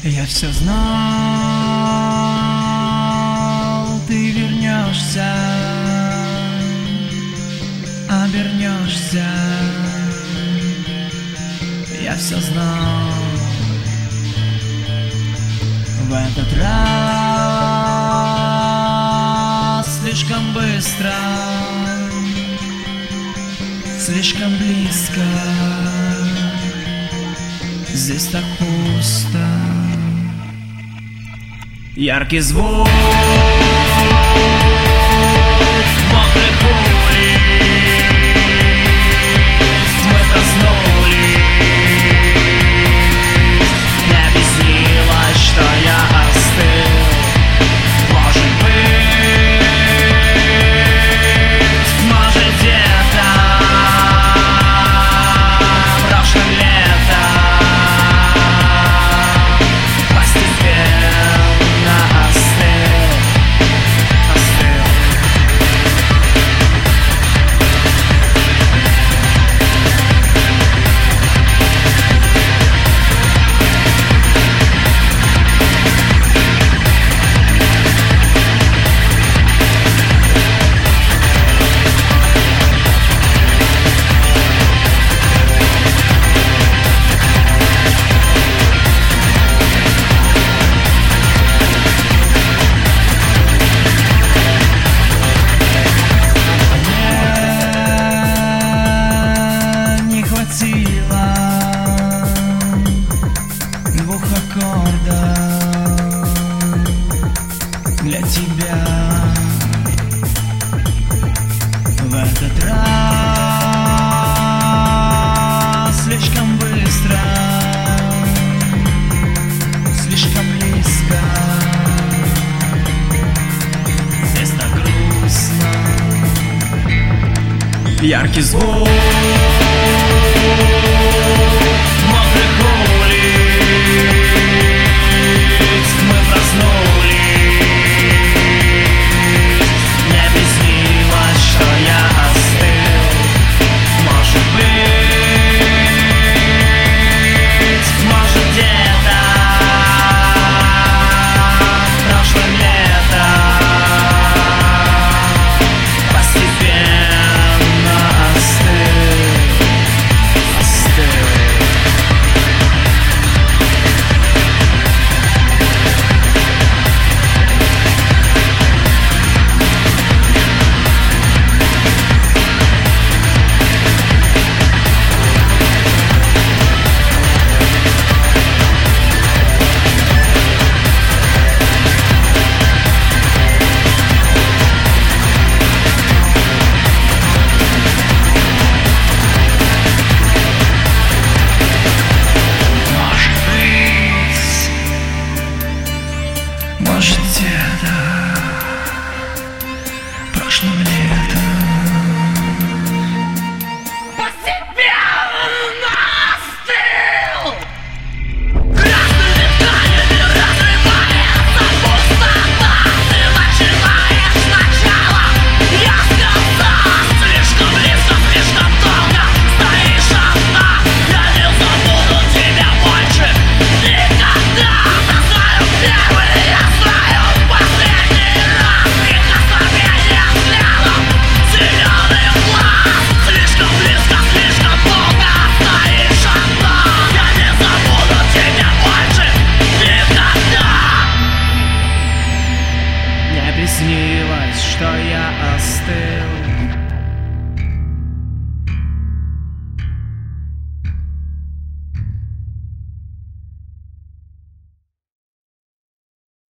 Я все знал, ты вернешься, обернешься. Я все знал. В этот раз слишком быстро, слишком близко. Здесь так пусто. Яркий звук мокрых улиц. Мы проснулись. Не объяснилось, что я остыл. Может быть, может где-то прошлым летом постепенно остыл. Двух аккордов для тебя. В этот раз слишком быстро, слишком близко. Здесь так грустно. Яркий звук